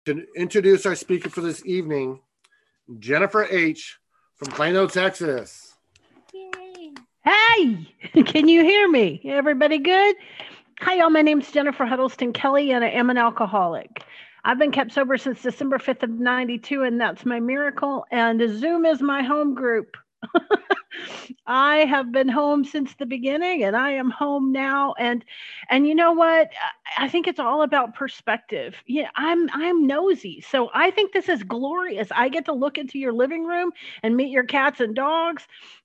To introduce our speaker for this evening, Jennifer H. from Plano, Texas. Yay. Hey, can you hear me? Everybody good? Hi, y'all. My name's Jennifer Huddleston Kelly, and I am an alcoholic. I've been kept sober since December 5th of 92, and that's my miracle. And Zoom is my home group. I have been home since the beginning and I am home now. And you know what? I think it's all about perspective. Yeah, I'm nosy. So I think this is glorious. I get to look into your living room and meet your cats and dogs.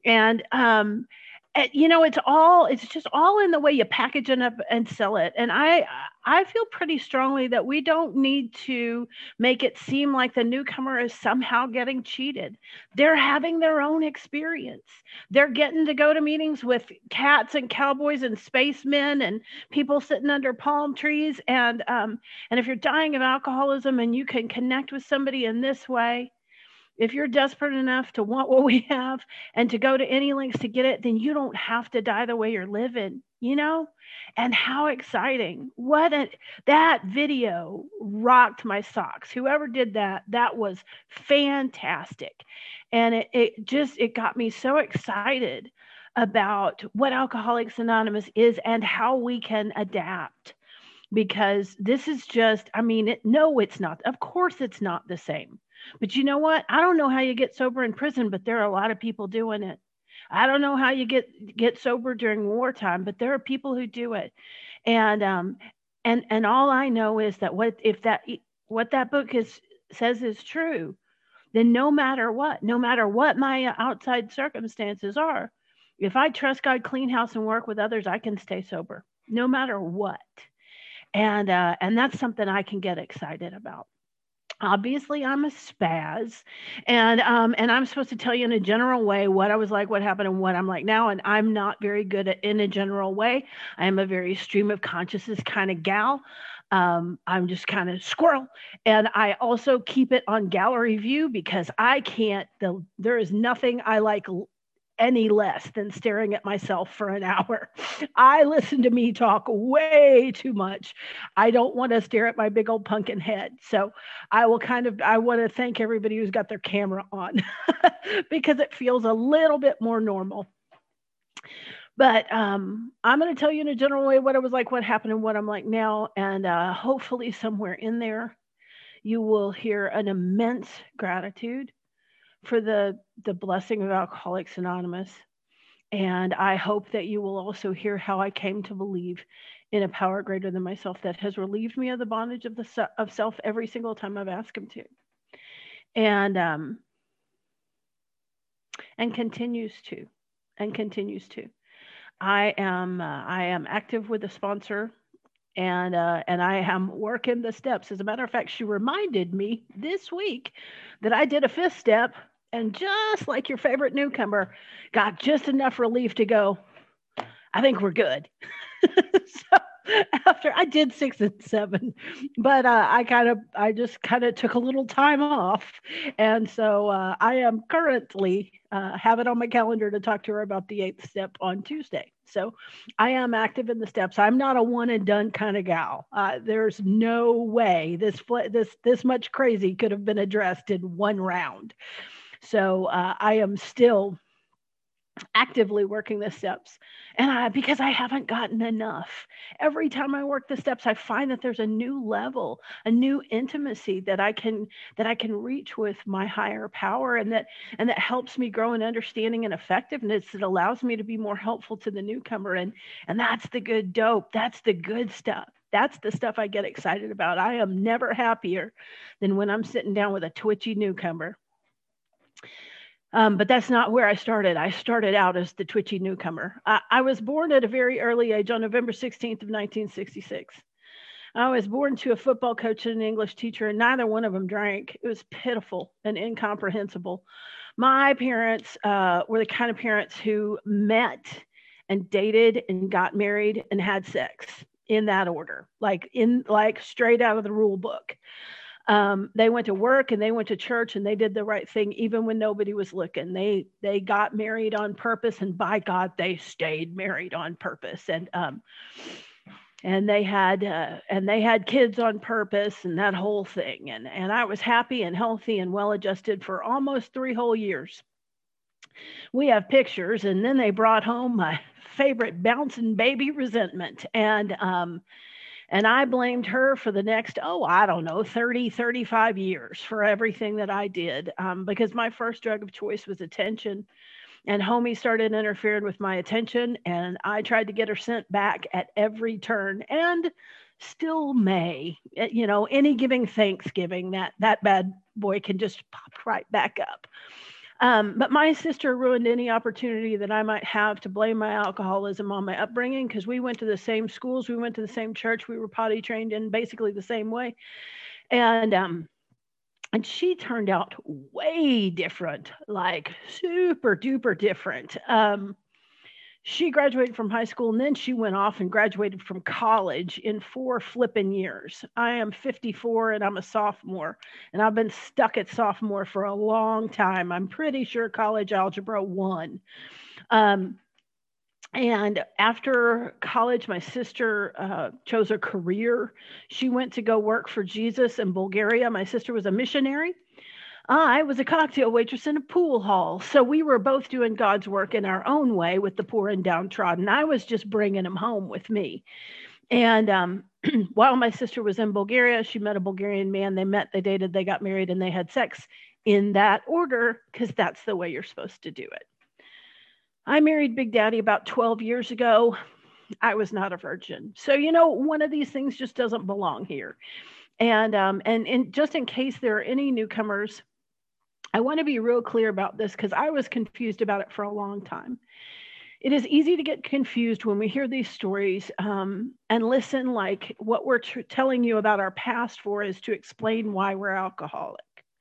And you know, it's just all in the way you package it up and sell it. And I feel pretty strongly that we don't need to make it seem like the newcomer is somehow getting cheated. They're having their own experience. They're getting to go to meetings with cats and cowboys and spacemen and people sitting under palm trees. And if you're dying of alcoholism and you can connect with somebody in this way, if you're desperate enough to want what we have and to go to any lengths to get it, then you don't have to die the way you're living, you know? And how exciting. That video rocked my socks. Whoever did that, that was fantastic. And it got me so excited about what Alcoholics Anonymous is and how we can adapt. Because this is just, I mean, no, it's not. Of course, it's not the same. But you know what? I don't know how you get sober in prison, but there are a lot of people doing it. I don't know how you get sober during wartime, but there are people who do it. And all I know is that what that book says is true, then no matter what my outside circumstances are, if I trust God, clean house, and work with others, I can stay sober no matter what. And that's something I can get excited about. Obviously, I'm a spaz, and I'm supposed to tell you in a general way what I was like, what happened, and what I'm like now. And I'm not very good at in a general way. I am a very stream of consciousness kind of gal. I'm just kind of squirrel, and I also keep it on gallery view because I can't. There is nothing I like any less than staring at myself for an hour. I listen to me talk way too much. I don't want to stare at my big old pumpkin head. So I want to thank everybody who's got their camera on because it feels a little bit more normal. But I'm going to tell you in a general way what I was like, what happened, and what I'm like now. And hopefully somewhere in there, you will hear an immense gratitude for the blessing of Alcoholics Anonymous. And I hope that you will also hear how I came to believe in a power greater than myself that has relieved me of the bondage of self every single time I've asked him to. And continues to. I am active with a sponsor, and I am working the steps. As a matter of fact, she reminded me this week that I did a fifth step, and just like your favorite newcomer, got just enough relief to go, I think we're good. So after I did 6 and 7, but I just kind of took a little time off. And so I am currently have it on my calendar to talk to her about the 8th step on Tuesday. So I am active in the steps. I'm not a one and done kind of gal. There's no way this much crazy could have been addressed in one round. So I am still actively working the steps, and because I haven't gotten enough. Every time I work the steps, I find that there's a new level, a new intimacy that I can reach with my higher power, and that helps me grow in understanding and effectiveness. That allows me to be more helpful to the newcomer, and that's the good dope. That's the good stuff. That's the stuff I get excited about. I am never happier than when I'm sitting down with a twitchy newcomer. But that's not where I started. I started out as the twitchy newcomer. I was born at a very early age on November 16th of 1966. I was born to a football coach and an English teacher, and neither one of them drank. It was pitiful and incomprehensible. My parents were the kind of parents who met and dated and got married and had sex in that order, like straight out of the rule book. They went to work and they went to church and they did the right thing even when nobody was looking. They got married on purpose, and by God, they stayed married on purpose. And and they had kids on purpose and that whole thing. And I was happy and healthy and well adjusted for almost 3 whole years. We have pictures, and then they brought home my favorite bouncing baby resentment. And I blamed her for the next, I don't know, 30, 35 years for everything that I did, because my first drug of choice was attention. And homie started interfering with my attention, and I tried to get her sent back at every turn, and still may. Any giving Thanksgiving, that bad boy can just pop right back up. But my sister ruined any opportunity that I might have to blame my alcoholism on my upbringing, because we went to the same schools, we went to the same church, we were potty trained in basically the same way. And she turned out way different, like super duper different. She graduated from high school, and then she went off and graduated from college in 4 flipping years. I am 54 and I'm a sophomore, and I've been stuck at sophomore for a long time. I'm pretty sure college algebra 1. And after college, my sister chose a career. She went to go work for Jesus in Bulgaria. My sister was a missionary. I was a cocktail waitress in a pool hall. So we were both doing God's work in our own way with the poor and downtrodden. I was just bringing them home with me. And while my sister was in Bulgaria, she met a Bulgarian man. They met, they dated, they got married, and they had sex in that order, because that's the way you're supposed to do it. I married Big Daddy about 12 years ago. I was not a virgin. So, one of these things just doesn't belong here. And just in case there are any newcomers, I want to be real clear about this, because I was confused about it for a long time. It is easy to get confused when we hear these stories and listen like what we're telling you about our past for is to explain why we're alcoholic.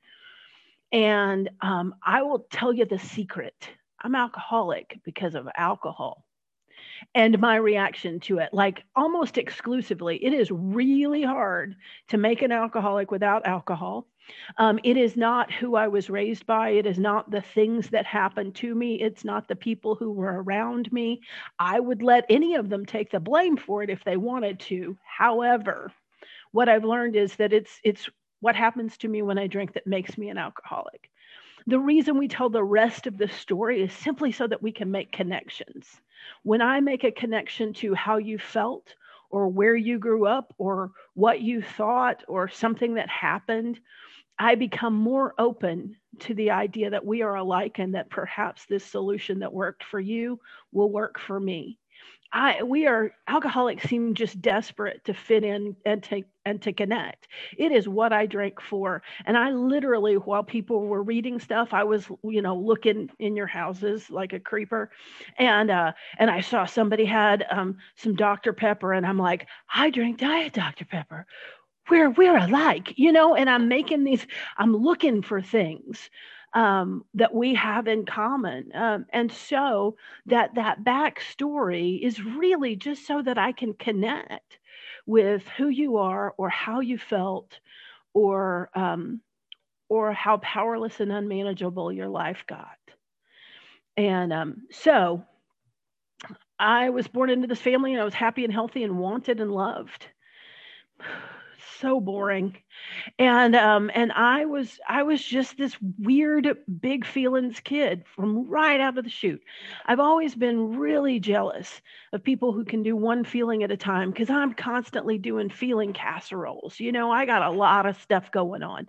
And I will tell you the secret. I'm alcoholic because of alcohol and my reaction to it, like almost exclusively. It is really hard to make an alcoholic without alcohol. It is not who I was raised by. It is not the things that happened to me. It's not the people who were around me. I would let any of them take the blame for it if they wanted to. However, what I've learned is that it's what happens to me when I drink that makes me an alcoholic. The reason we tell the rest of the story is simply so that we can make connections. When I make a connection to how you felt or where you grew up or what you thought or something that happened, I become more open to the idea that we are alike and that perhaps this solution that worked for you will work for me. Alcoholics seem just desperate to fit in and to connect. It is what I drank for. And I literally, while people were reading stuff, I was, looking in your houses like a creeper. And I saw somebody had some Dr. Pepper, and I'm like, I drink Diet Dr. Pepper. We're alike, and I'm looking for things that we have in common. And so that backstory is really just so that I can connect with who you are or how you felt or how powerless and unmanageable your life got. And so I was born into this family, and I was happy and healthy and wanted and loved. So boring. And I was just this weird big feelings kid from right out of the chute. I've always been really jealous of people who can do one feeling at a time, because I'm constantly doing feeling casseroles. I got a lot of stuff going on,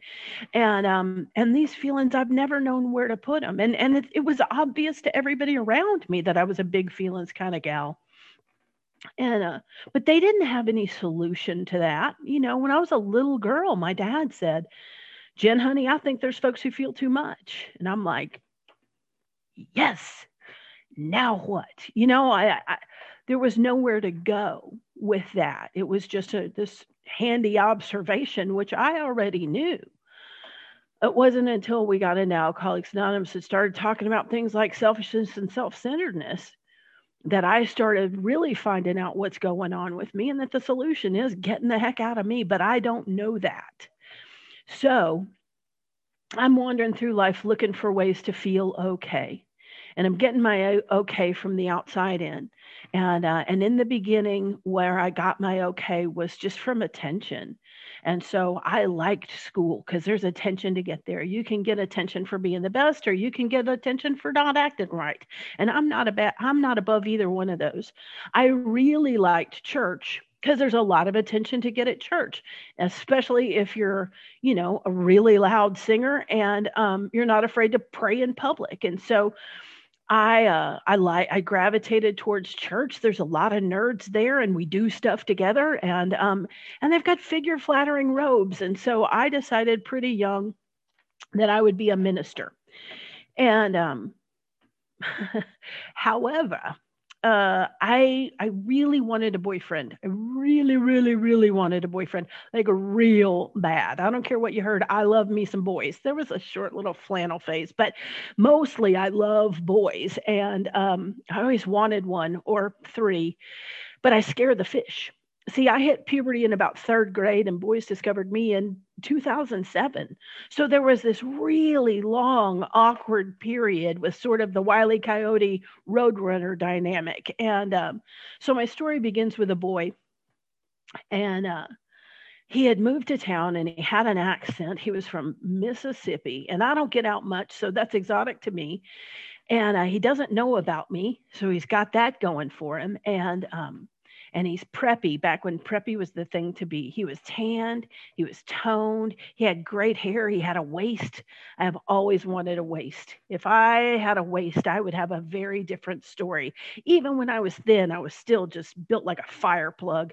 and these feelings, I've never known where to put them. And it was obvious to everybody around me that I was a big feelings kind of gal. But they didn't have any solution to that. When I was a little girl, my dad said, Jen, honey, I think there's folks who feel too much. And I'm like, yes, now what? There was nowhere to go with that. It was just this handy observation, which I already knew. It wasn't until we got into Alcoholics Anonymous and started talking about things like selfishness and self-centeredness that I started really finding out what's going on with me, and that the solution is getting the heck out of me, but I don't know that. So I'm wandering through life looking for ways to feel okay. and I'm getting my okay from the outside in. And in the beginning, where I got my okay was just from attention. And so I liked school because there's attention to get there. You can get attention for being the best, or you can get attention for not acting right. And I'm not above either one of those. I really liked church because there's a lot of attention to get at church, especially if you're, a really loud singer and you're not afraid to pray in public. And so I gravitated towards church. There's a lot of nerds there, and we do stuff together, and they've got figure flattering robes. And so I decided pretty young that I would be a minister. And however, I really wanted a boyfriend. I really, really, really wanted a boyfriend, like real bad. I don't care what you heard. I love me some boys. There was a short little flannel phase, but mostly I love boys. And I always wanted one or three, but I scared the fish. See, I hit puberty in about third grade, and boys discovered me in 2007. So there was this really long, awkward period with sort of the Wile E. Coyote Roadrunner dynamic. And so my story begins with a boy, and he had moved to town, and he had an accent. He was from Mississippi, and I don't get out much, so that's exotic to me. And he doesn't know about me, so he's got that going for him. And he's preppy, back when preppy was the thing to be. He was tanned, he was toned, he had great hair, he had a waist. I have always wanted a waist. If I had a waist, I would have a very different story. Even when I was thin, I was still just built like a fire plug.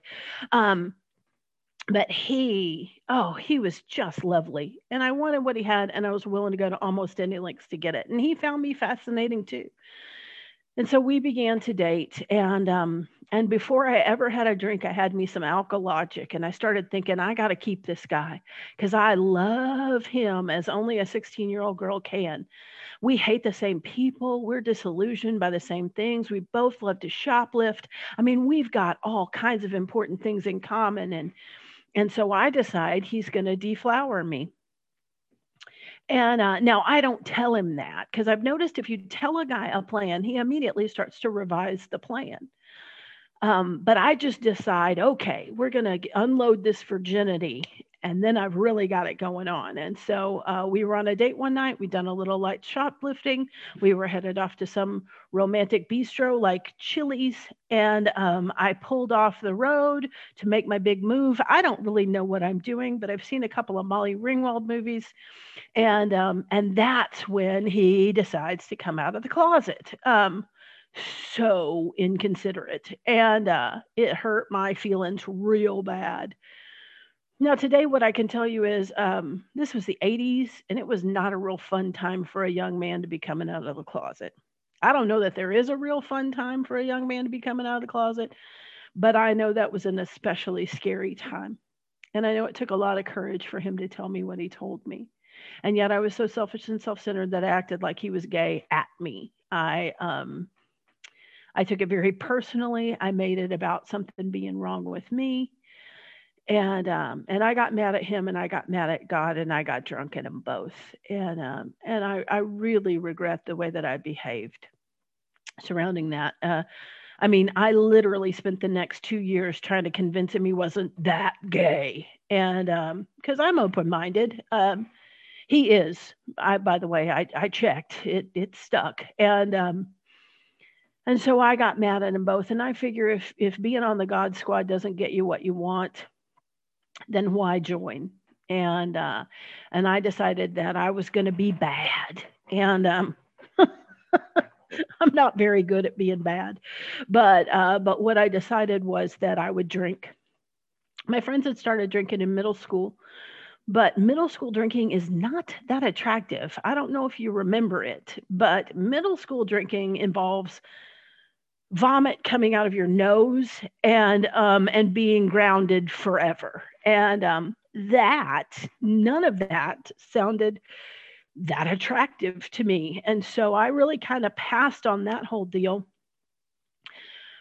But he was just lovely. And I wanted what he had, and I was willing to go to almost any lengths to get it. And he found me fascinating too. And so we began to date, and before I ever had a drink, I had me some Alkalogic, and I started thinking, I got to keep this guy because I love him as only a 16-year-old girl can. We hate the same people. We're disillusioned by the same things. We both love to shoplift. I mean, we've got all kinds of important things in common, and so I decide he's going to deflower me. And now I don't tell him that, because I've noticed if you tell a guy a plan, he immediately starts to revise the plan. But I just decide, okay, we're going to unload this virginity, and then I've really got it going on. And so we were on a date one night. We'd done a little light shoplifting. We were headed off to some romantic bistro like Chili's, and I pulled off the road to make my big move. I don't really know what I'm doing, but I've seen a couple of Molly Ringwald movies, and that's when he decides to come out of the closet. So inconsiderate, and it hurt my feelings real bad. Now, today, what I can tell you is this was the 80s, and it was not a real fun time for a young man to be coming out of the closet. I don't know that there is a real fun time for a young man to be coming out of the closet, but I know that was an especially scary time. And I know it took a lot of courage for him to tell me what he told me. And yet I was so selfish and self-centered that I acted like he was gay at me. I took it very personally. I made it about something being wrong with me. And I got mad at him, and I got mad at God, and I got drunk at them both. And I really regret the way that I behaved surrounding that. I mean, I literally spent the next 2 years trying to convince him he wasn't that gay. And because I'm open-minded, he is. By the way, I checked. It stuck. And so I got mad at them both. And I figure if being on the God Squad doesn't get you what you want, then why join? And I decided that I was going to be bad. And I'm not very good at being bad, but what I decided was that I would drink. My friends had started drinking in middle school, but middle school drinking is not that attractive. I don't know if you remember it, but middle school drinking involves vomit coming out of your nose and being grounded forever. And none of that sounded that attractive to me. And so I really kind of passed on that whole deal.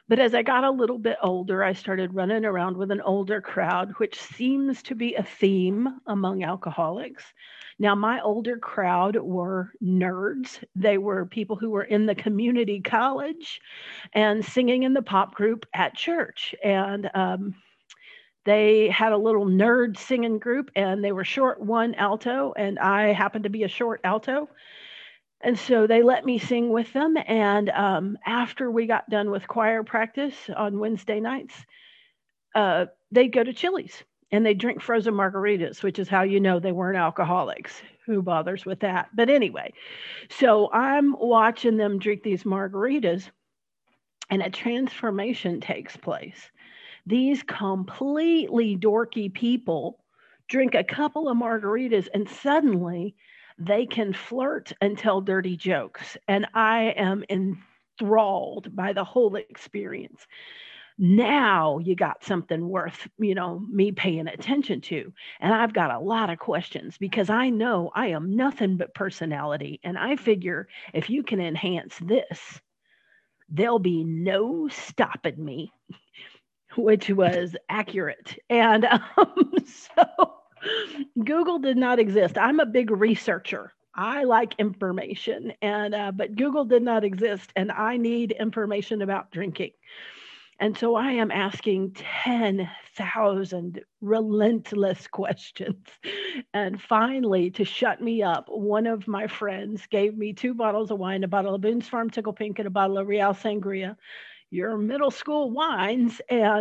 But as I got a little bit older, I started running around with an older crowd, which seems to be a theme among alcoholics. Now, my older crowd were nerds. They were people who were in the community college and singing in the pop group at church. And they had a little nerd singing group, and they were short one alto, and I happened to be a short alto. And so they let me sing with them. And after we got done with choir practice on Wednesday nights, they'd go to Chili's and they'd drink frozen margaritas, which is how you know they weren't alcoholics. Who bothers with that? But anyway, so I'm watching them drink these margaritas, and a transformation takes place. These completely dorky people drink a couple of margaritas, and suddenly they can flirt and tell dirty jokes. And I am enthralled by the whole experience. Now you got something worth, me paying attention to. And I've got a lot of questions because I know I am nothing but personality. And I figure if you can enhance this, there'll be no stopping me, which was accurate. And so Google did not exist. I'm a big researcher. I like information, and but Google did not exist, and I need information about drinking. And so I am asking 10,000 relentless questions. And finally, to shut me up, one of my friends gave me 2 bottles of wine, a bottle of Boone's Farm Tickle Pink and a bottle of Real Sangria, your middle school wines.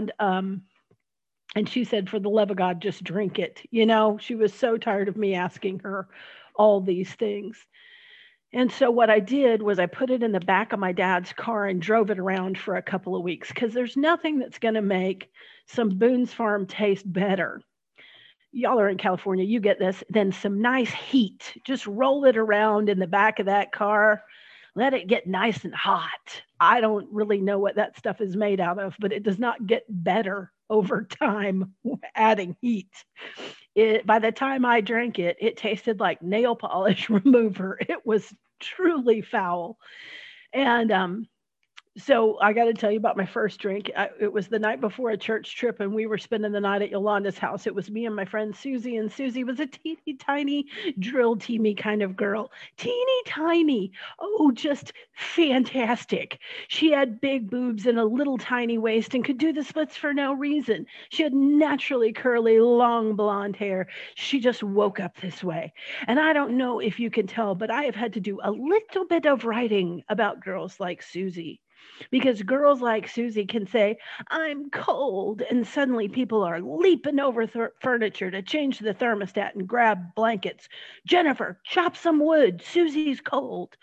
And she said, for the love of God, just drink it. She was so tired of me asking her all these things. And so what I did was I put it in the back of my dad's car and drove it around for a couple of weeks because there's nothing that's going to make some Boone's Farm taste better. Y'all are in California, you get this, than some nice heat. Just roll it around in the back of that car. Let it get nice and hot. I don't really know what that stuff is made out of, but it does not get better over time adding heat. By the time I drank it, it tasted like nail polish remover. It was truly foul. And so I got to tell you about my first drink. It was the night before a church trip, and we were spending the night at Yolanda's house. It was me and my friend Susie, and Susie was a teeny tiny drill teamy kind of girl. Teeny tiny. Oh, just fantastic. She had big boobs and a little tiny waist and could do the splits for no reason. She had naturally curly, long blonde hair. She just woke up this way. And I don't know if you can tell, but I have had to do a little bit of writing about girls like Susie. Because girls like Susie can say, I'm cold, and suddenly people are leaping over furniture to change the thermostat and grab blankets. Jennifer, chop some wood. Susie's cold.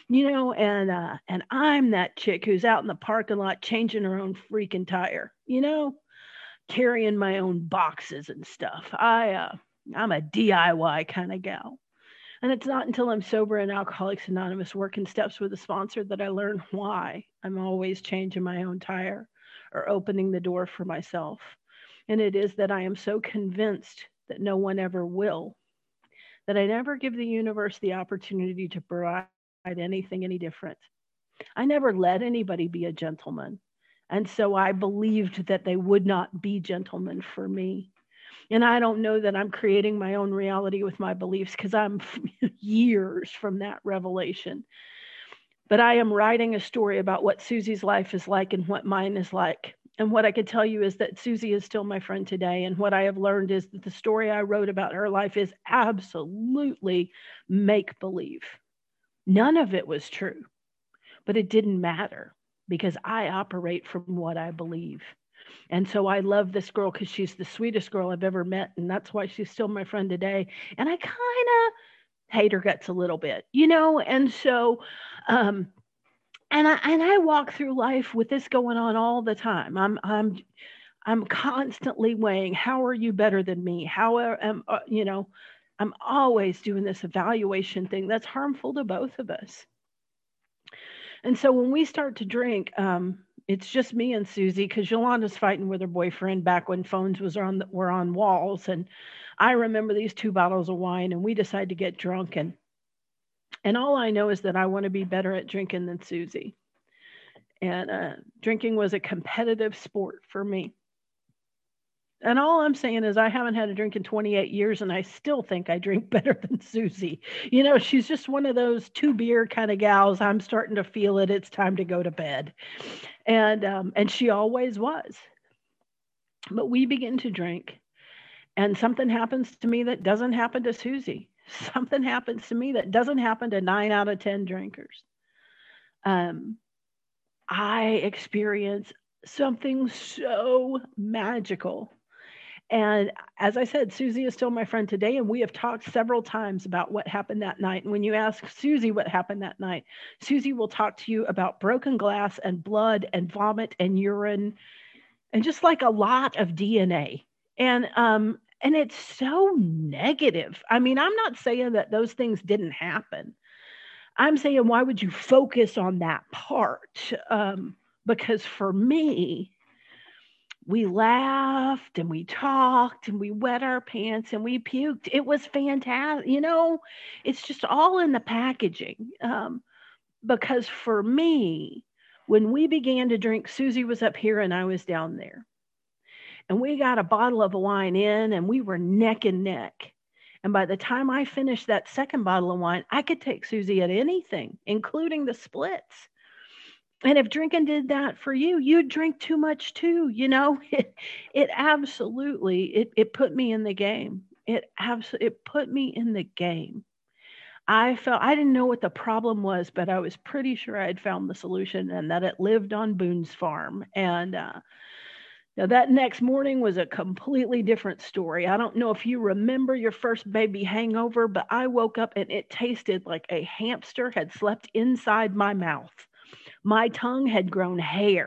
And I'm that chick who's out in the parking lot changing her own freaking tire, carrying my own boxes and stuff. I'm a DIY kind of gal. And it's not until I'm sober in Alcoholics Anonymous working steps with a sponsor that I learn why I'm always changing my own tire or opening the door for myself. And it is that I am so convinced that no one ever will, that I never give the universe the opportunity to provide anything any different. I never let anybody be a gentleman. And so I believed that they would not be gentlemen for me. And I don't know that I'm creating my own reality with my beliefs because I'm years from that revelation. But I am writing a story about what Susie's life is like and what mine is like. And what I could tell you is that Susie is still my friend today. And what I have learned is that the story I wrote about her life is absolutely make-believe. None of it was true, but it didn't matter because I operate from what I believe. And so I love this girl because she's the sweetest girl I've ever met. And that's why she's still my friend today. And I kind of hate her guts a little bit, And so, and I walk through life with this going on all the time. I'm constantly weighing, how are you better than me? How am, I'm always doing this evaluation thing that's harmful to both of us. And so when we start to drink, it's just me and Susie because Yolanda's fighting with her boyfriend back when phones were on walls. And I remember these 2 bottles of wine, and we decided to get drunk. And all I know is that I want to be better at drinking than Susie. And drinking was a competitive sport for me. And all I'm saying is I haven't had a drink in 28 years, and I still think I drink better than Susie. She's just one of those 2 beer kind of gals. I'm starting to feel it. It's time to go to bed. And she always was. But we begin to drink, and something happens to me that doesn't happen to Susie. Something happens to me that doesn't happen to 9 out of 10 drinkers. Um, I experience something so magical. And as I said, Susie is still my friend today, and we have talked several times about what happened that night. And when you ask Susie what happened that night, Susie will talk to you about broken glass and blood and vomit and urine and just like a lot of DNA. And it's so negative. I mean, I'm not saying that those things didn't happen. I'm saying, why would you focus on that part? Because for me, we laughed and we talked and we wet our pants and we puked. It was fantastic. It's just all in the packaging. Because for me, when we began to drink, Susie was up here and I was down there. And we got a bottle of wine in and we were neck and neck. And by the time I finished that second bottle of wine, I could take Susie at anything, including the splits. And if drinking did that for you, you'd drink too much too. It absolutely, it put me in the game. It put me in the game. I didn't know what the problem was, but I was pretty sure I had found the solution and that it lived on Boone's farm. And now that next morning was a completely different story. I don't know if you remember your first baby hangover, but I woke up and it tasted like a hamster had slept inside my mouth. My tongue had grown hair.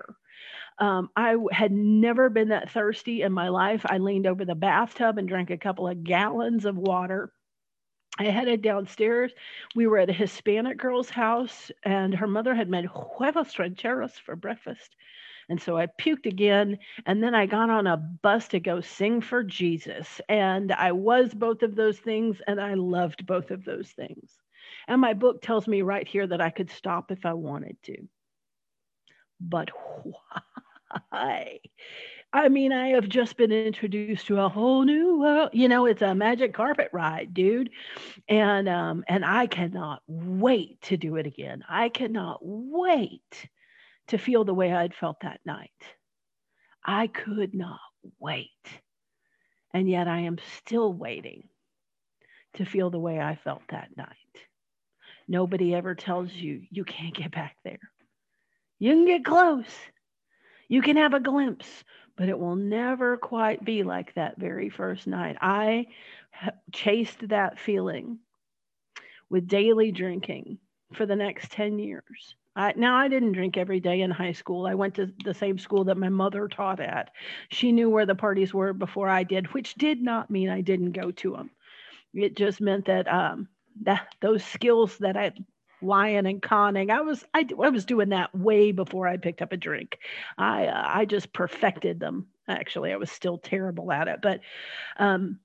I had never been that thirsty in my life. I leaned over the bathtub and drank a couple of gallons of water. I headed downstairs. We were at a Hispanic girl's house, and her mother had made huevos rancheros for breakfast. And so I puked again, and then I got on a bus to go sing for Jesus. And I was both of those things, and I loved both of those things. And my book tells me right here that I could stop if I wanted to. But why? I mean, I have just been introduced to a whole new world. It's a magic carpet ride, dude. And I cannot wait to do it again. I cannot wait to feel the way I'd felt that night. I could not wait. And yet I am still waiting to feel the way I felt that night. Nobody ever tells you you can't get back there. You can get close. You can have a glimpse, but it will never quite be like that very first night. I chased that feeling with daily drinking for the next 10 years. I didn't drink every day in high school. I went to the same school that my mother taught at. She knew where the parties were before I did, which did not mean I didn't go to them. It just meant that those skills that I lying and conning, I was doing that way before I picked up a drink. I just perfected them. Actually, I was still terrible at it, but I'm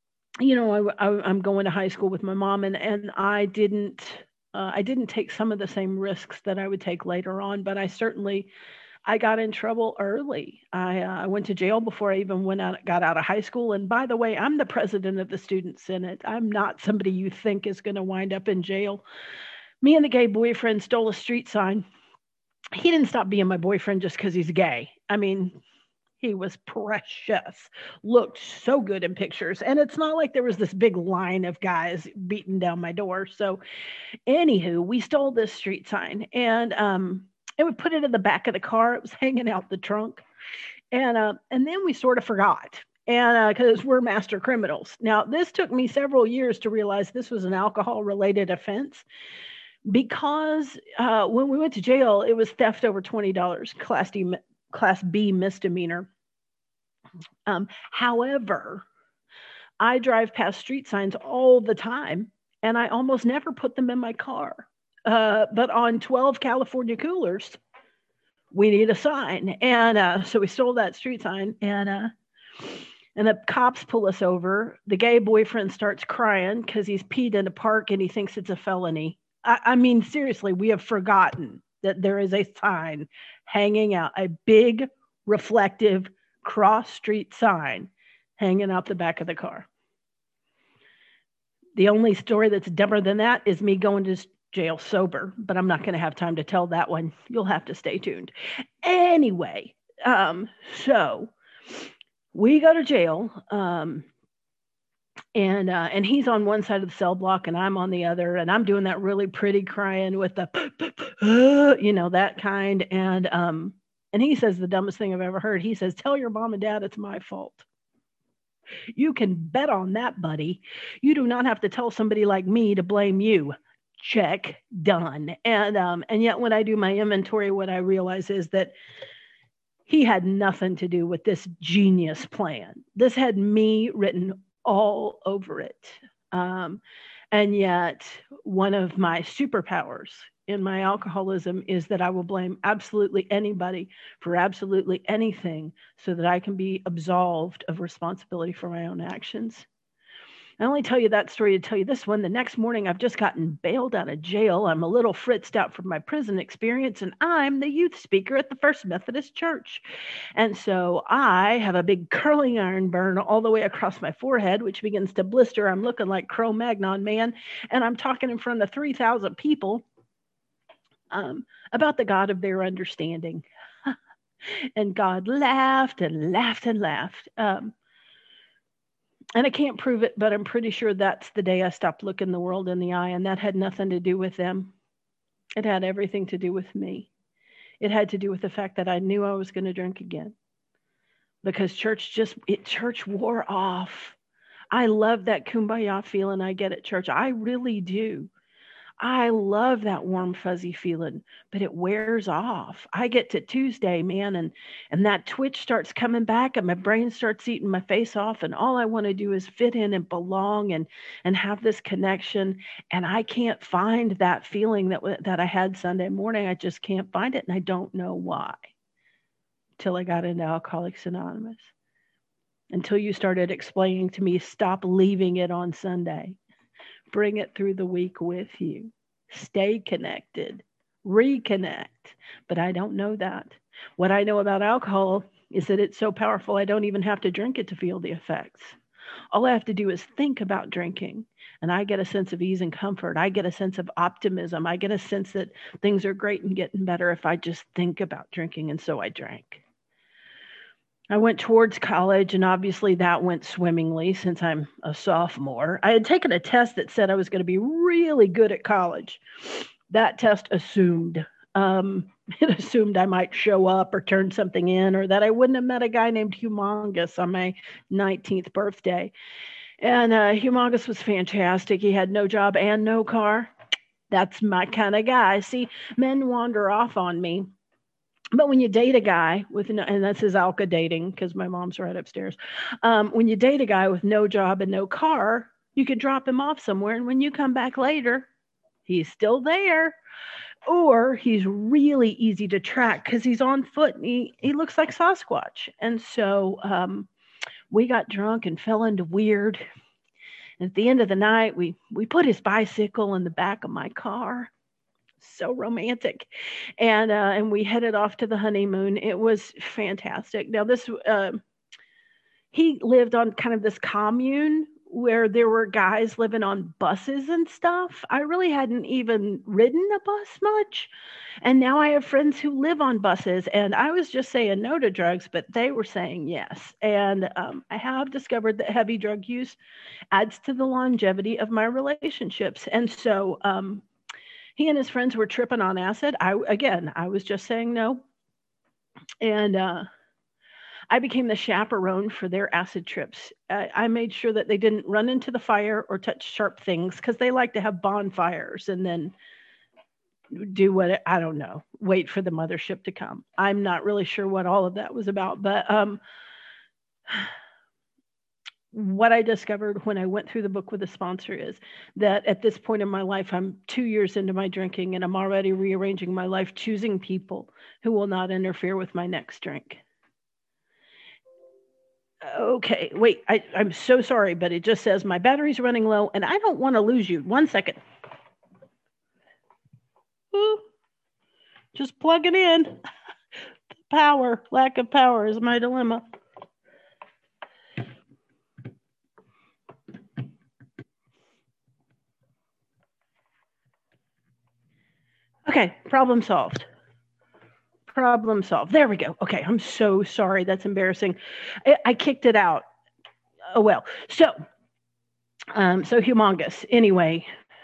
going to high school with my mom, and I didn't take some of the same risks that I would take later on, but I got in trouble early. I went to jail before I even got out of high school. And by the way, I'm the president of the Student Senate. I'm not somebody you think is going to wind up in jail. Me and the gay boyfriend stole a street sign. He didn't stop being my boyfriend just because he's gay. I mean, he was precious, looked so good in pictures. And it's not like there was this big line of guys beating down my door. So anywho, we stole this street sign and we put it in the back of the car. It was hanging out the trunk. And then we sort of forgot. And because we're master criminals. Now, this took me several years to realize this was an alcohol-related offense. Because when we went to jail, it was theft over $20, Class B misdemeanor. However, I drive past street signs all the time, and I almost never put them in my car. But on 12 California coolers, we need a sign. And so we stole that street sign, and the cops pull us over. The gay boyfriend starts crying because he's peed in a park and he thinks it's a felony. I mean, seriously, we have forgotten that there is a sign hanging out, a big reflective cross street sign hanging out the back of the car. The only story that's dumber than that is me going to jail sober, but I'm not going to have time to tell that one. You'll have to stay tuned. Anyway, so we go to jail, and he's on one side of the cell block and I'm on the other, and I'm doing that really pretty crying with the, that kind. And he says the dumbest thing I've ever heard. He says, "Tell your mom and dad it's my fault." You can bet on that, buddy. You do not have to tell somebody like me to blame you. Check, done. And yet when I do my inventory, what I realize is that he had nothing to do with this genius plan. This had me written all over it. And yet one of my superpowers in my alcoholism is that I will blame absolutely anybody for absolutely anything so that I can be absolved of responsibility for my own actions. I only tell you that story to tell you this one. The next morning, I've just gotten bailed out of jail. I'm a little fritzed out from my prison experience, and I'm the youth speaker at the First Methodist Church. And so I have a big curling iron burn all the way across my forehead, which begins to blister. I'm looking like Cro-Magnon man, and I'm talking in front of 3,000 people about the God of their understanding. And God laughed and laughed and laughed. And I can't prove it, but I'm pretty sure that's the day I stopped looking the world in the eye, and that had nothing to do with them. It had everything to do with me. It had to do with the fact that I knew I was going to drink again, because church wore off. I love that kumbaya feeling I get at church. I really do. I love that warm, fuzzy feeling, but it wears off. I get to Tuesday, man, and that twitch starts coming back and my brain starts eating my face off, and all I want to do is fit in and belong and have this connection, and I can't find that feeling that I had Sunday morning. I just can't find it, and I don't know why, till I got into Alcoholics Anonymous, until you started explaining to me, stop leaving it on Sunday. Bring it through the week with you. Stay connected. Reconnect. But I don't know that. What I know about alcohol is that it's so powerful, I don't even have to drink it to feel the effects. All I have to do is think about drinking, and I get a sense of ease and comfort. I get a sense of optimism. I get a sense that things are great and getting better if I just think about drinking, and so I drank. I went towards college, and obviously that went swimmingly since I'm a sophomore. I had taken a test that said I was going to be really good at college. That test assumed I might show up or turn something in, or that I wouldn't have met a guy named Humongous on my 19th birthday. And Humongous was fantastic. He had no job and no car. That's my kind of guy. See, men wander off on me. But when you date a guy and this is Alka dating, because my mom's right upstairs. When you date a guy with no job and no car, you can drop him off somewhere. And when you come back later, he's still there. Or he's really easy to track because he's on foot and he looks like Sasquatch. And so we got drunk and fell into weird. And at the end of the night, we put his bicycle in the back of my car. So romantic. And we headed off to the honeymoon. It was fantastic. Now he lived on kind of this commune where there were guys living on buses and stuff. I really hadn't even ridden a bus much. And now I have friends who live on buses, and I was just saying no to drugs, but they were saying yes. And I have discovered that heavy drug use adds to the longevity of my relationships. And so, he and his friends were tripping on acid. I was just saying no. And I became the chaperone for their acid trips. I made sure that they didn't run into the fire or touch sharp things, because they like to have bonfires and then do what, I don't know, wait for the mothership to come. I'm not really sure what all of that was about, but what I discovered when I went through the book with a sponsor is that at this point in my life, I'm 2 years into my drinking, and I'm already rearranging my life, choosing people who will not interfere with my next drink. Okay, wait, I'm so sorry, but it just says my battery's running low and I don't want to lose you. 1 second. Ooh. Just plug it in. Power, lack of power is my dilemma. Okay, problem solved. Problem solved. There we go. Okay, I'm so sorry. That's embarrassing. I kicked it out. Oh well. So humongous. Anyway,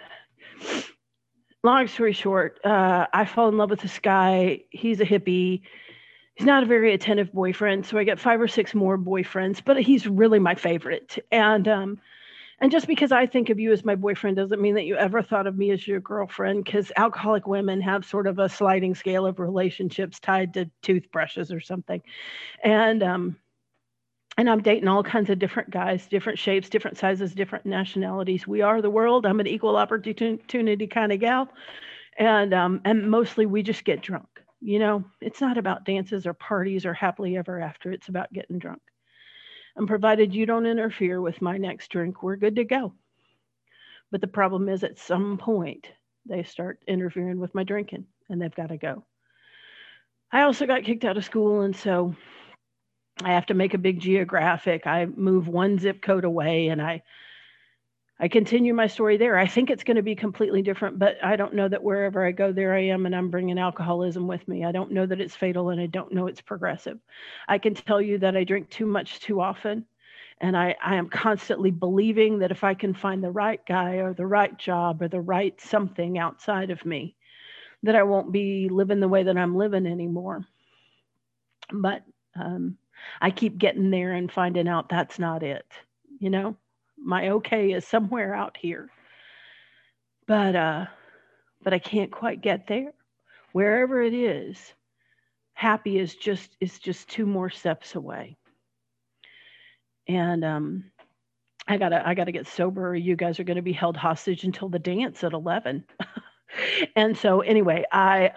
long story short, I fall in love with this guy. He's a hippie. He's not a very attentive boyfriend, so I get 5 or 6 more boyfriends, but he's really my favorite. And just because I think of you as my boyfriend doesn't mean that you ever thought of me as your girlfriend, because alcoholic women have sort of a sliding scale of relationships tied to toothbrushes or something. And I'm dating all kinds of different guys, different shapes, different sizes, different nationalities. We are the world. I'm an equal opportunity kind of gal. And mostly we just get drunk. You know, it's not about dances or parties or happily ever after. It's about getting drunk. And provided you don't interfere with my next drink, we're good to go. But the problem is at some point, they start interfering with my drinking and they've got to go. I also got kicked out of school. And so I have to make a big geographic. I move one zip code away and I continue my story there. I think it's going to be completely different, but I don't know that wherever I go, there I am, and I'm bringing alcoholism with me. I don't know that it's fatal, and I don't know it's progressive. I can tell you that I drink too much too often, and I am constantly believing that if I can find the right guy or the right job or the right something outside of me, that I won't be living the way that I'm living anymore. But I keep getting there and finding out that's not it, you know? My okay is somewhere out here. But I can't quite get there. Wherever it is, happy is just 2 more steps away. And I gotta get sober, or you guys are gonna be held hostage until the dance at 11. And so anyway,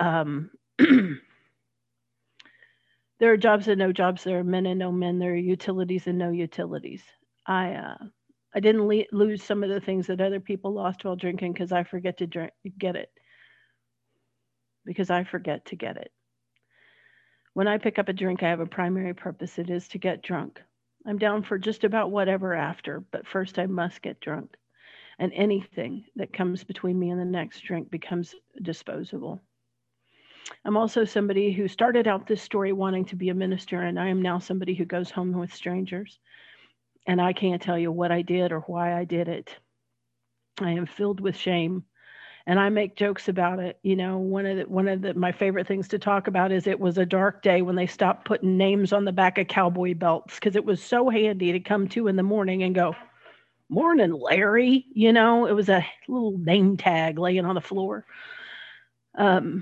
there are jobs and no jobs, there are men and no men, there are utilities and no utilities. I didn't lose some of the things that other people lost while drinking because I forget to get it. Because I forget to get it. When I pick up a drink, I have a primary purpose. It is to get drunk. I'm down for just about whatever after, but first I must get drunk. And anything that comes between me and the next drink becomes disposable. I'm also somebody who started out this story wanting to be a minister, and I am now somebody who goes home with strangers. And I can't tell you what I did or why I did it. I am filled with shame, and I make jokes about it. You know, one of my favorite things to talk about is it was a dark day when they stopped putting names on the back of cowboy belts, because it was so handy to come 2 in the morning and go, "Morning, Larry." You know, it was a little name tag laying on the floor. But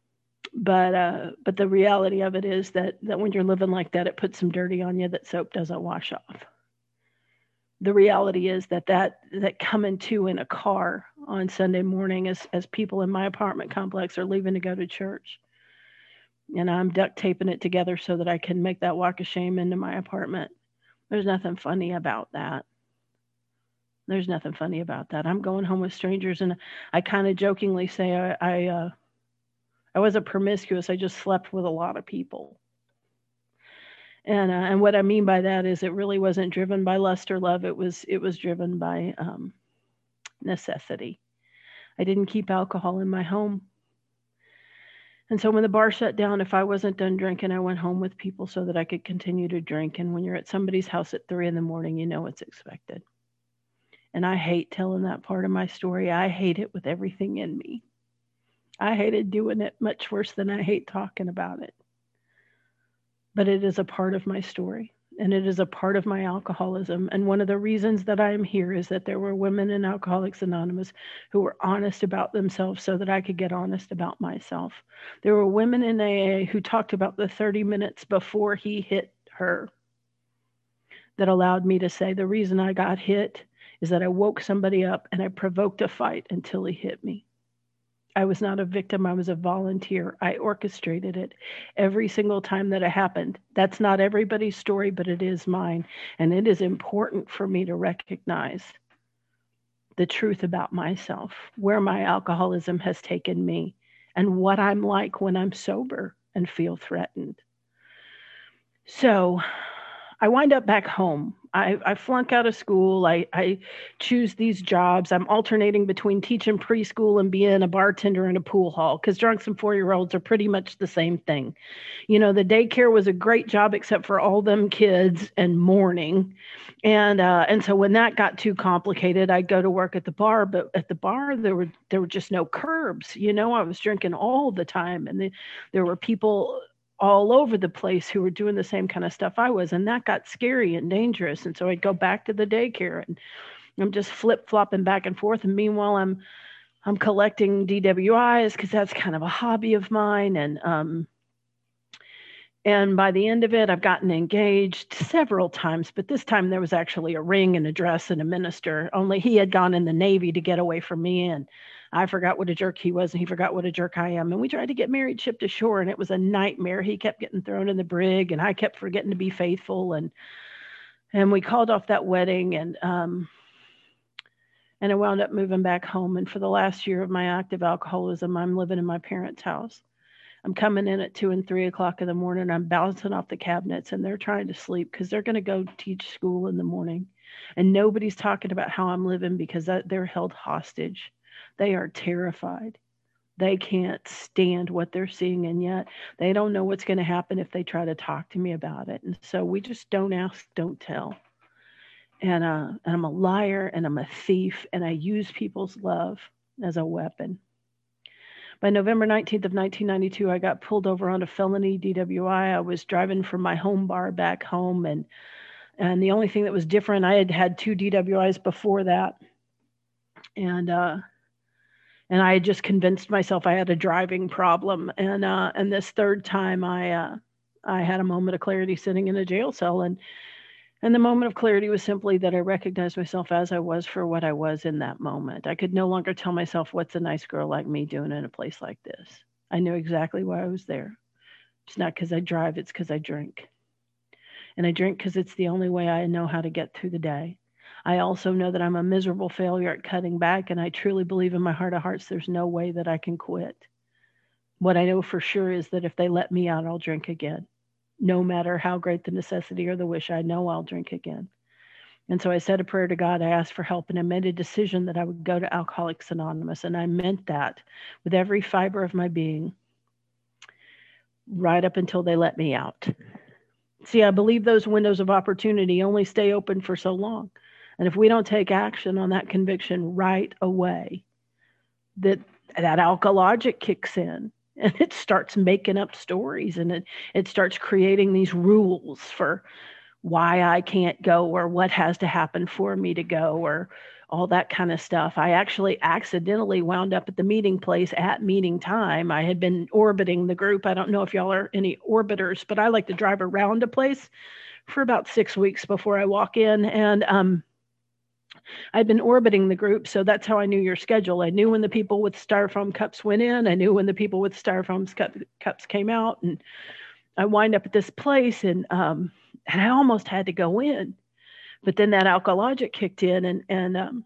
the reality of it is that when you're living like that, it puts some dirty on you that soap doesn't wash off. The reality is that coming to in a car on Sunday morning as people in my apartment complex are leaving to go to church, and I'm duct taping it together so that I can make that walk of shame into my apartment. There's nothing funny about that. There's nothing funny about that. I'm going home with strangers, and I kind of jokingly say I wasn't promiscuous. I just slept with a lot of people. And what I mean by that is it really wasn't driven by lust or love. It was driven by necessity. I didn't keep alcohol in my home. And so when the bar shut down, if I wasn't done drinking, I went home with people so that I could continue to drink. And when you're at somebody's house at 3 in the morning, you know what's expected. And I hate telling that part of my story. I hate it with everything in me. I hated doing it much worse than I hate talking about it. But it is a part of my story, and it is a part of my alcoholism. And one of the reasons that I am here is that there were women in Alcoholics Anonymous who were honest about themselves so that I could get honest about myself. There were women in AA who talked about the 30 minutes before he hit her that allowed me to say the reason I got hit is that I woke somebody up and I provoked a fight until he hit me. I was not a victim. I was a volunteer. I orchestrated it every single time that it happened. That's not everybody's story, but it is mine. And it is important for me to recognize the truth about myself, where my alcoholism has taken me, and what I'm like when I'm sober and feel threatened. So I wind up back home. I flunk out of school. I choose these jobs. I'm alternating between teaching preschool and being a bartender in a pool hall because drunks and 4-year-olds are pretty much the same thing. The daycare was a great job except for all them kids and mourning. And so when that got too complicated, I'd go to work at the bar. But at the bar, there were just no curbs. I was drinking all the time, and there were people all over the place who were doing the same kind of stuff I was. And that got scary and dangerous. And so I'd go back to the daycare and I'm just flip flopping back and forth. And meanwhile, I'm collecting DWIs because that's kind of a hobby of mine. And by the end of it, I've gotten engaged several times, but this time there was actually a ring and a dress and a minister, only he had gone in the Navy to get away from me. And I forgot what a jerk he was, and he forgot what a jerk I am. And we tried to get married, shipped ashore, and it was a nightmare. He kept getting thrown in the brig, and I kept forgetting to be faithful. And we called off that wedding, and I wound up moving back home. And for the last year of my active alcoholism, I'm living in my parents' house. I'm coming in at 2 and 3 o'clock in the morning. I'm bouncing off the cabinets, and they're trying to sleep because they're going to go teach school in the morning. And nobody's talking about how I'm living because they're held hostage. They are terrified. They can't stand what they're seeing, and yet they don't know what's going to happen if they try to talk to me about it. And so we just don't ask, don't tell. And I'm a liar, and I'm a thief, and I use people's love as a weapon. By November 19th of 1992, I got pulled over on a felony DWI. I was driving from my home bar back home, and the only thing that was different, I had 2 DWIs before that, and I had just convinced myself I had a driving problem. And this third time, I had a moment of clarity sitting in a jail cell, and the moment of clarity was simply that I recognized myself as I was for what I was in that moment. I could no longer tell myself, what's a nice girl like me doing in a place like this? I knew exactly why I was there. It's not because I drive, it's because I drink. And I drink because it's the only way I know how to get through the day. I also know that I'm a miserable failure at cutting back, and I truly believe in my heart of hearts there's no way that I can quit. What I know for sure is that if they let me out, I'll drink again. No matter how great the necessity or the wish, I know I'll drink again. And so I said a prayer to God. I asked for help, and I made a decision that I would go to Alcoholics Anonymous. And I meant that with every fiber of my being, right up until they let me out. See, I believe those windows of opportunity only stay open for so long. And if we don't take action on that conviction right away, that alkalogic kicks in. And it starts making up stories, and it starts creating these rules for why I can't go or what has to happen for me to go or all that kind of stuff. I actually accidentally wound up at the meeting place at meeting time. I had been orbiting the group. I don't know if y'all are any orbiters, but I like to drive around a place for about 6 weeks before I walk in. And I'd been orbiting the group, so that's how I knew your schedule. I knew when the people with styrofoam cups went in. I knew when the people with styrofoam cups came out. And I wind up at this place, and I almost had to go in. But then that alkalogic kicked in, and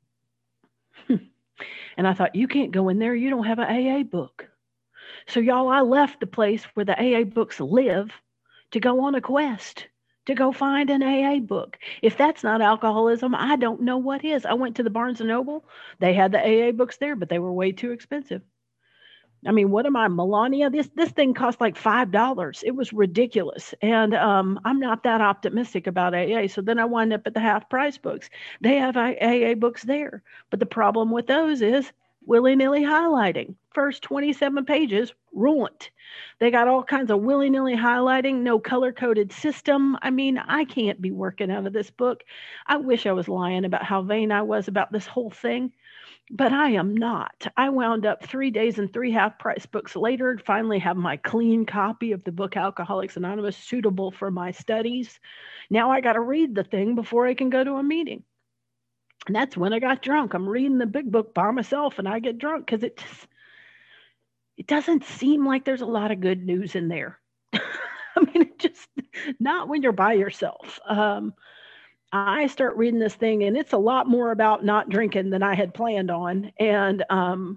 I thought, you can't go in there. You don't have an AA book. So y'all, I left the place where the AA books live to go on a quest to go find an AA book. If that's not alcoholism, I don't know what is. I went to the Barnes & Noble. They had the AA books there, but they were way too expensive. I mean, what am I, Melania? This thing cost like $5. It was ridiculous. And I'm not that optimistic about AA. So then I wind up at the half price books. They have AA books there. But the problem with those is willy-nilly highlighting. First 27 pages, ruined. They got all kinds of willy-nilly highlighting, no color-coded system. I mean, I can't be working out of this book. I wish I was lying about how vain I was about this whole thing, but I am not. I wound up 3 days and 3 half-price books later, finally have my clean copy of the book Alcoholics Anonymous suitable for my studies. Now I got to read the thing before I can go to a meeting. And that's when I got drunk. I'm reading the big book by myself, and I get drunk because it doesn't seem like there's a lot of good news in there. I mean, it just, not when you're by yourself. I start reading this thing, and it's a lot more about not drinking than I had planned on. And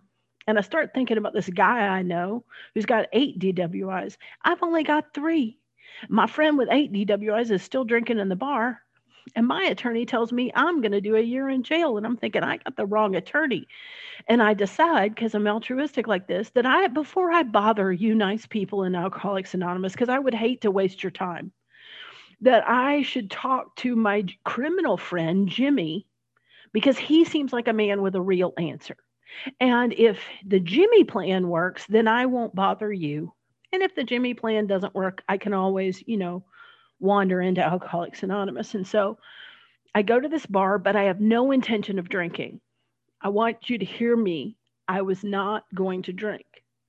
And I start thinking about this guy I know who's got 8 DWIs. I've only got 3. My friend with 8 DWIs is still drinking in the bar. And my attorney tells me I'm going to do a year in jail. And I'm thinking, I got the wrong attorney. And I decide, because I'm altruistic like this, that before I bother you nice people in Alcoholics Anonymous, because I would hate to waste your time, that I should talk to my criminal friend, Jimmy, because he seems like a man with a real answer. And if the Jimmy plan works, then I won't bother you. And if the Jimmy plan doesn't work, I can always, wander into Alcoholics Anonymous. And so I go to this bar, but I have no intention of drinking. I want you to hear me. I was not going to drink.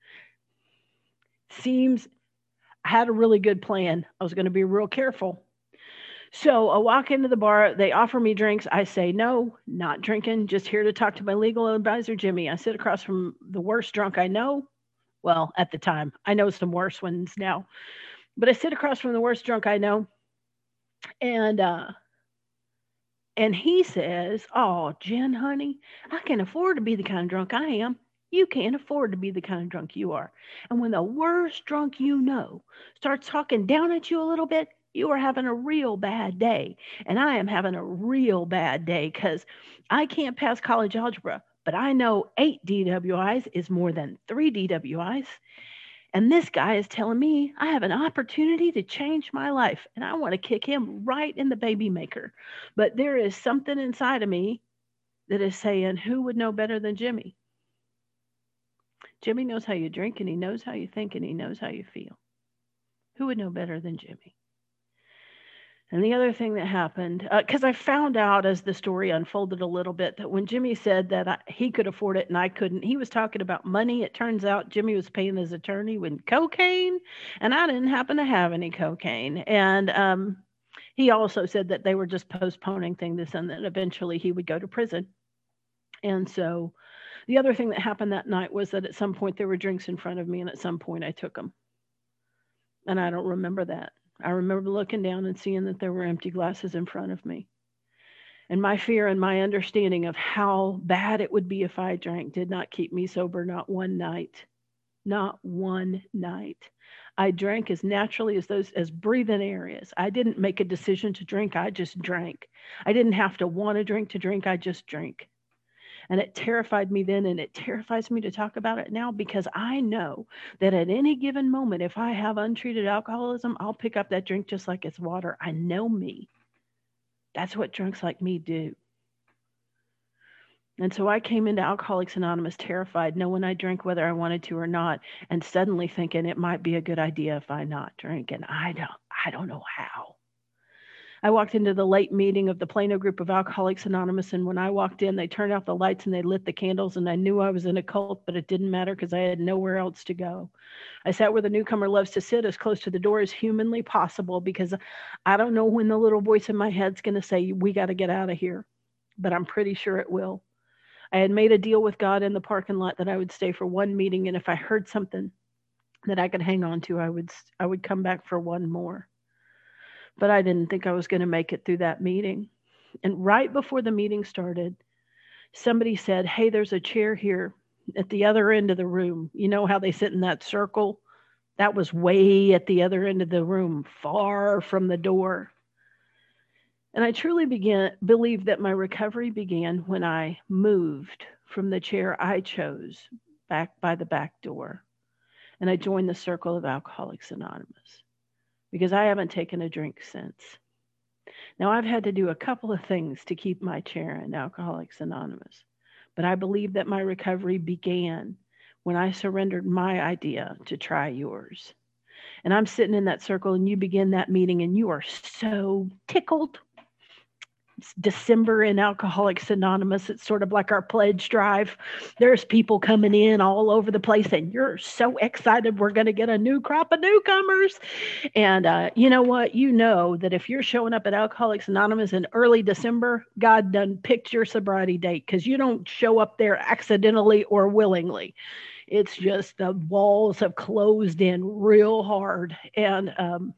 Seems I had a really good plan. I was going to be real careful. So I walk into the bar. They offer me drinks. I say, no, not drinking. Just here to talk to my legal advisor, Jimmy. I sit across from the worst drunk I know. Well, at the time, I know some worse ones now. But I sit across from the worst drunk I know. And he says, oh, Jen, honey, I can afford to be the kind of drunk I am. You can't afford to be the kind of drunk you are. And when the worst drunk you know starts talking down at you a little bit, you are having a real bad day. And I am having a real bad day because I can't pass college algebra, but I know 8 DWIs is more than 3 DWIs. And this guy is telling me I have an opportunity to change my life. And I want to kick him right in the baby maker. But there is something inside of me that is saying, who would know better than Jimmy? Jimmy knows how you drink, and he knows how you think, and he knows how you feel. Who would know better than Jimmy? And the other thing that happened, because I found out as the story unfolded a little bit, that when Jimmy said that he could afford it and I couldn't, he was talking about money. It turns out Jimmy was paying his attorney with cocaine, and I didn't happen to have any cocaine. And he also said that they were just postponing things and that eventually he would go to prison. And so the other thing that happened that night was that at some point there were drinks in front of me, and at some point I took them. And I don't remember that. I remember looking down and seeing that there were empty glasses in front of me. And my fear and my understanding of how bad it would be if I drank did not keep me sober, not one night. Not one night. I drank as naturally as breathing air is. I didn't make a decision to drink. I just drank. I didn't have to want to drink. I just drank. And it terrified me then, and it terrifies me to talk about it now, because I know that at any given moment, if I have untreated alcoholism, I'll pick up that drink just like it's water. I know me. That's what drunks like me do. And so I came into Alcoholics Anonymous terrified, knowing I drank whether I wanted to or not, and suddenly thinking it might be a good idea if I not drink. And I don't know how. I walked into the late meeting of the Plano group of Alcoholics Anonymous, and when I walked in, they turned out the lights and they lit the candles, and I knew I was in a cult, but it didn't matter because I had nowhere else to go. I sat where the newcomer loves to sit, as close to the door as humanly possible, because I don't know when the little voice in my head's going to say, we got to get out of here, but I'm pretty sure it will. I had made a deal with God in the parking lot that I would stay for one meeting, and if I heard something that I could hang on to, I would come back for one more. But I didn't think I was going to make it through that meeting. And right before the meeting started, somebody said, hey, there's a chair here at the other end of the room. You know how they sit in that circle? That was way at the other end of the room, far from the door. And I truly believe that my recovery began when I moved from the chair I chose back by the back door. And I joined the circle of Alcoholics Anonymous, because I haven't taken a drink since. Now, I've had to do a couple of things to keep my chair in Alcoholics Anonymous, but I believe that my recovery began when I surrendered my idea to try yours. And I'm sitting in that circle, and you begin that meeting, and you are so tickled. It's December in Alcoholics Anonymous. It's sort of like our pledge drive. There's people coming in all over the place, and you're so excited we're going to get a new crop of newcomers. And you know what? You know that if you're showing up at Alcoholics Anonymous in early December, God done picked your sobriety date, because you don't show up there accidentally or willingly. It's just the walls have closed in real hard. And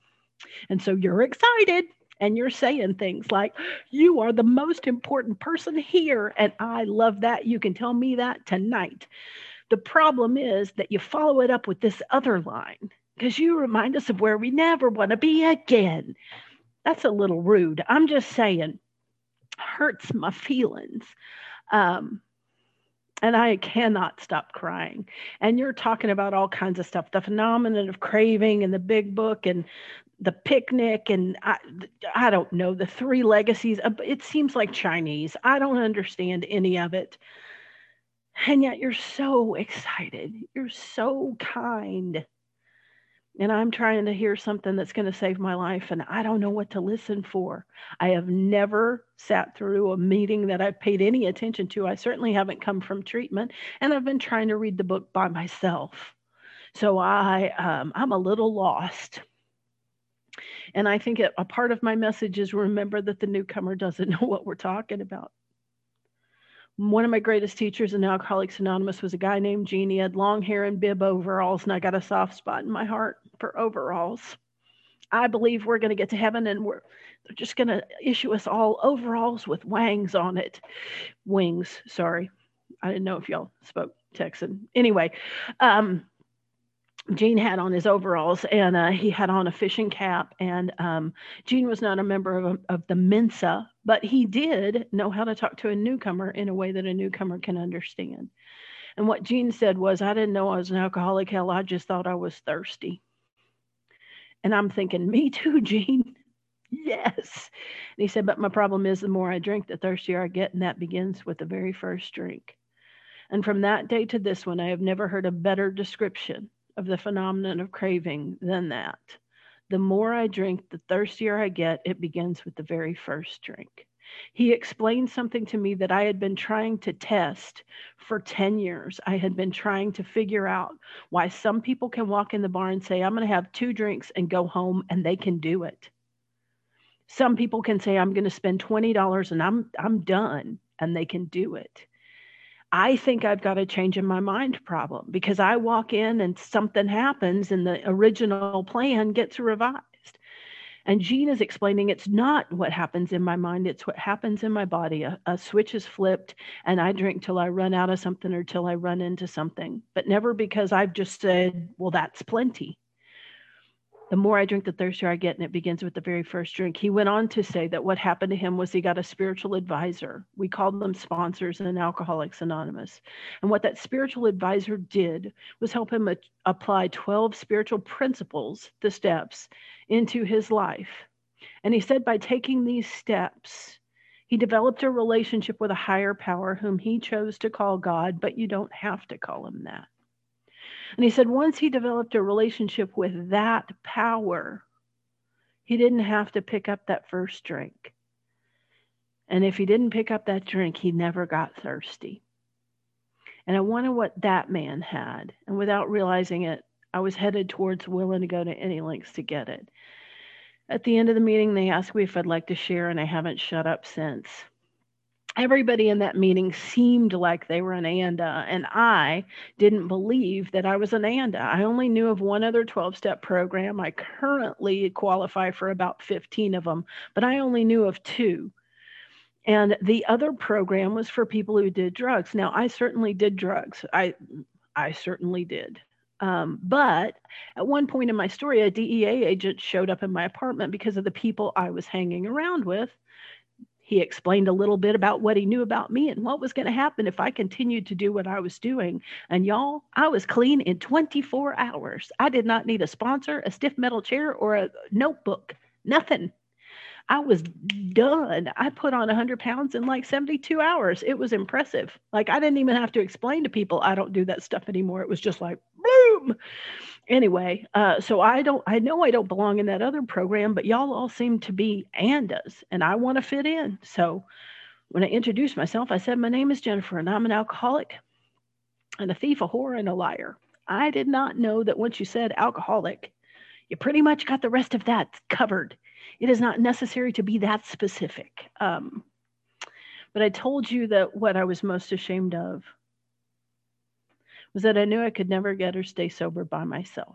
so you're excited. And you're saying things like, you are the most important person here. And I love that. You can tell me that tonight. The problem is that you follow it up with this other line because you remind us of where we never want to be again. That's a little rude. I'm just saying, hurts my feelings. Um, and I cannot stop crying. And you're talking about all kinds of stuff, the phenomenon of craving and the big book and the picnic and I don't know, the three legacies. It seems like Chinese. I don't understand any of it. And yet you're so excited. You're so kind. And I'm trying to hear something that's going to save my life, and I don't know what to listen for. I have never sat through a meeting that I've paid any attention to. I certainly haven't come from treatment, and I've been trying to read the book by myself. So I'm a little lost. And I think a part of my message is remember that the newcomer doesn't know what we're talking about. One of my greatest teachers in Alcoholics Anonymous was a guy named Gene. He had long hair and bib overalls, and I got a soft spot in my heart for overalls. I believe we're going to get to heaven, and they're just going to issue us all overalls with wings on it. Wings, sorry. I didn't know if y'all spoke Texan. Anyway, Gene had on his overalls, and he had on a fishing cap. And Gene was not a member of the Mensa, but he did know how to talk to a newcomer in a way that a newcomer can understand. And what Gene said was, I didn't know I was an alcoholic. Hell, I just thought I was thirsty. And I'm thinking, me too, Gene. Yes. And he said, but my problem is the more I drink, the thirstier I get. And that begins with the very first drink. And from that day to this one, I have never heard a better description of the phenomenon of craving than that. The more I drink, the thirstier I get. It begins with the very first drink. He explained something to me that I had been trying to test for 10 years. I had been trying to figure out why some people can walk in the bar and say, I'm going to have 2 drinks and go home, and they can do it. Some people can say, I'm going to spend $20 and I'm done, and they can do it. I think I've got a change in my mind problem because I walk in and something happens and the original plan gets revised. And Gene is explaining it's not what happens in my mind, it's what happens in my body. A switch is flipped and I drink till I run out of something or till I run into something, but never because I've just said, well, that's plenty. The more I drink, the thirstier I get, and it begins with the very first drink. He went on to say that what happened to him was he got a spiritual advisor. We called them sponsors in Alcoholics Anonymous. And what that spiritual advisor did was help him apply 12 spiritual principles, the steps, into his life. And he said by taking these steps, he developed a relationship with a higher power whom he chose to call God, but you don't have to call him that. And he said once he developed a relationship with that power, he didn't have to pick up that first drink. And if he didn't pick up that drink, he never got thirsty. And I wonder what that man had. And without realizing it, I was headed towards willing to go to any lengths to get it. At the end of the meeting, they asked me if I'd like to share, and I haven't shut up since. Everybody in that meeting seemed like they were an ANDA, and I didn't believe that I was an ANDA. I only knew of one other 12-step program. I currently qualify for about 15 of them, but I only knew of 2. And the other program was for people who did drugs. Now, I certainly did drugs. I certainly did. But at one point in my story, a DEA agent showed up in my apartment because of the people I was hanging around with. He explained a little bit about what he knew about me and what was going to happen if I continued to do what I was doing. And y'all, I was clean in 24 hours. I did not need a sponsor, a stiff metal chair, or a notebook. Nothing. I was done. I put on 100 pounds in like 72 hours. It was impressive. Like I didn't even have to explain to people I don't do that stuff anymore. It was just like, boom. Anyway, so I know I don't belong in that other program, but y'all all seem to be ANDAs, and I want to fit in. So when I introduced myself, I said, my name is Jennifer, and I'm an alcoholic and a thief, a whore, and a liar. I did not know that once you said alcoholic, you pretty much got the rest of that covered. It is not necessary to be that specific. But I told you that what I was most ashamed of was that I knew I could never get or stay sober by myself.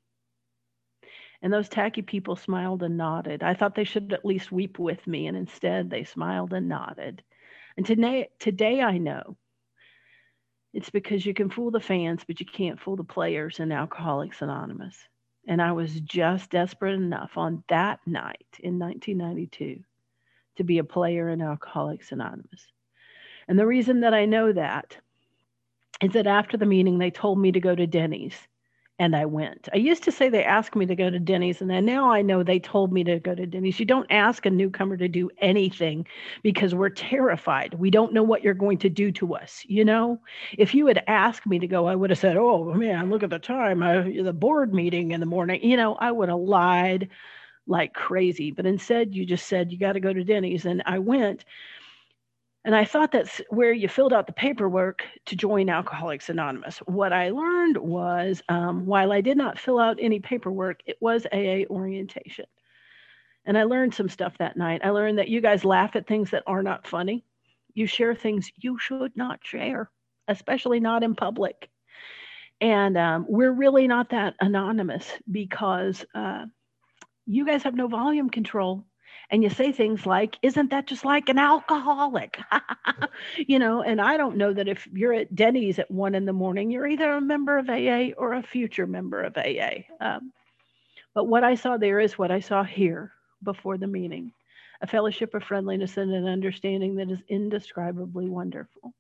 And those tacky people smiled and nodded. I thought they should at least weep with me, and instead they smiled and nodded. And today I know It's because you can fool the fans, but you can't fool the players in Alcoholics Anonymous. And I was just desperate enough on that night in 1992 to be a player in Alcoholics Anonymous. And the reason that I know that is that after the meeting, they told me to go to Denny's, and I went. I used to say they asked me to go to Denny's, and then now I know they told me to go to Denny's. You don't ask a newcomer to do anything because we're terrified. We don't know what you're going to do to us. You know, if you had asked me to go, I would have said, "Oh man, look at the time, the board meeting in the morning." You know, I would have lied like crazy. But instead, you just said you got to go to Denny's, and I went. And I thought that's where you filled out the paperwork to join Alcoholics Anonymous. What I learned was, while I did not fill out any paperwork, it was AA orientation. And I learned some stuff that night. I learned that you guys laugh at things that are not funny. You share things you should not share, especially not in public. And we're really not that anonymous because you guys have no volume control. And you say things like, isn't that just like an alcoholic? You know, and I don't know that if you're at Denny's at 1 a.m, you're either a member of AA or a future member of AA. But what I saw there is what I saw here before the meeting, a fellowship of friendliness and an understanding that is indescribably wonderful.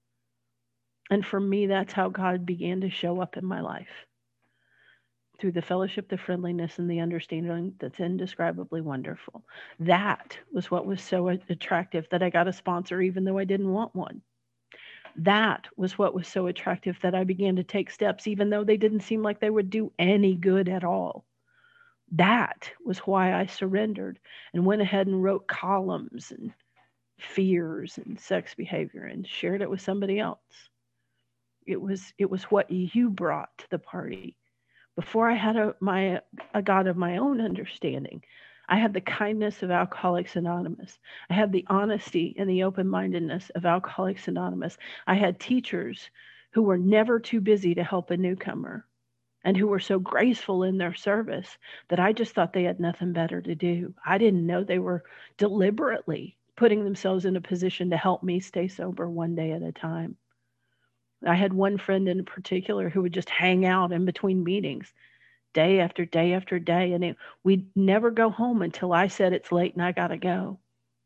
And for me, that's how God began to show up in my life. Through the fellowship, the friendliness, and the understanding that's indescribably wonderful. That was what was so attractive that I got a sponsor even though I didn't want one. That was what was so attractive that I began to take steps even though they didn't seem like they would do any good at all. That was why I surrendered and went ahead and wrote columns and fears and sex behavior and shared it with somebody else. It was what you brought to the party. Before I had a God of my own understanding, I had the kindness of Alcoholics Anonymous. I had the honesty and the open-mindedness of Alcoholics Anonymous. I had teachers who were never too busy to help a newcomer and who were so graceful in their service that I just thought they had nothing better to do. I didn't know they were deliberately putting themselves in a position to help me stay sober one day at a time. I had one friend in particular who would just hang out in between meetings day after day after day. And we'd never go home until I said it's late and I got to go.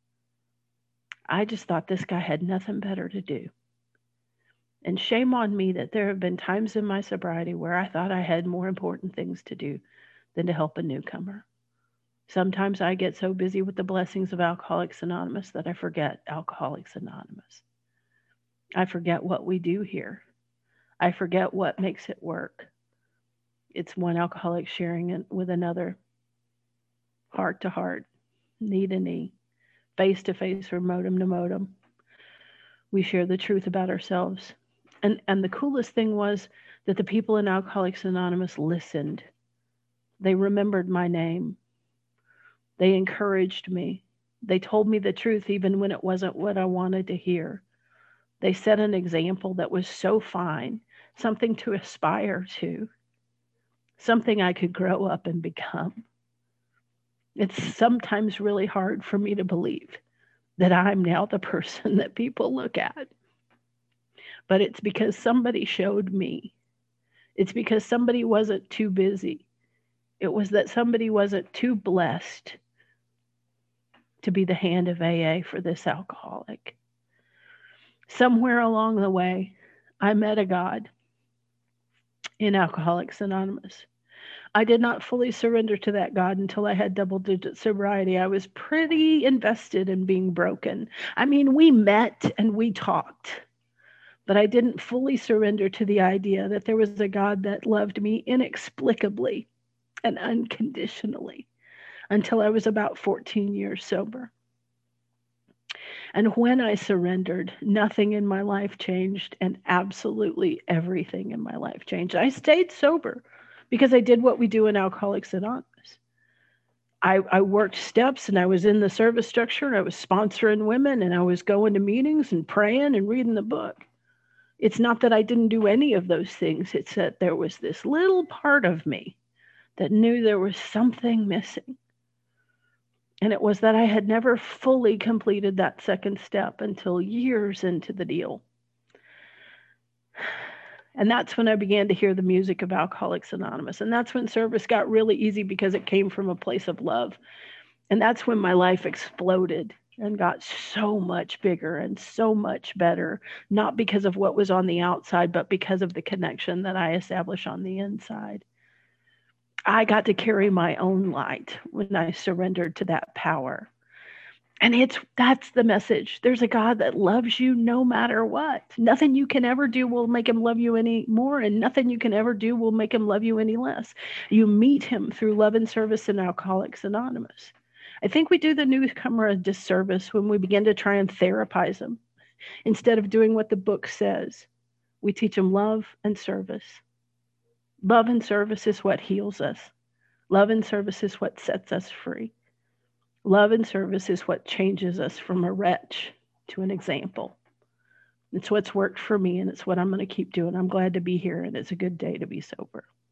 I just thought this guy had nothing better to do. And shame on me that there have been times in my sobriety where I thought I had more important things to do than to help a newcomer. Sometimes I get so busy with the blessings of Alcoholics Anonymous that I forget Alcoholics Anonymous. I forget what we do here. I forget what makes it work. It's one alcoholic sharing it with another, heart to heart, knee to knee, face to face, or modem to modem. We share the truth about ourselves. And the coolest thing was that the people in Alcoholics Anonymous listened. They remembered my name. They encouraged me. They told me the truth even when it wasn't what I wanted to hear. They set an example that was so fine, something to aspire to, something I could grow up and become. It's sometimes really hard for me to believe that I'm now the person that people look at. But it's because somebody showed me. It's because somebody wasn't too busy. It was that somebody wasn't too blessed to be the hand of AA for this alcoholic. Somewhere along the way, I met a God in Alcoholics Anonymous. I did not fully surrender to that God until I had double-digit sobriety. I was pretty invested in being broken. I mean, we met and we talked, but I didn't fully surrender to the idea that there was a God that loved me inexplicably and unconditionally until I was about 14 years sober. And when I surrendered, nothing in my life changed, and absolutely everything in my life changed. I stayed sober because I did what we do in Alcoholics Anonymous. I worked steps, and I was in the service structure, and I was sponsoring women, and I was going to meetings and praying and reading the book. It's not that I didn't do any of those things. It's that there was this little part of me that knew there was something missing. And it was that I had never fully completed that second step until years into the deal. And that's when I began to hear the music of Alcoholics Anonymous. And that's when service got really easy because it came from a place of love. And that's when my life exploded and got so much bigger and so much better, not because of what was on the outside, but because of the connection that I established on the inside. I got to carry my own light when I surrendered to that power. And that's the message. There's a God that loves you no matter what. Nothing you can ever do will make him love you any more, and nothing you can ever do will make him love you any less. You meet him through love and service in Alcoholics Anonymous. I think we do the newcomer a disservice when we begin to try and therapize them instead of doing what the book says. We teach them love and service. Love and service is what heals us. Love and service is what sets us free. Love and service is what changes us from a wretch to an example. It's what's worked for me, and it's what I'm going to keep doing. I'm glad to be here, and it's a good day to be sober.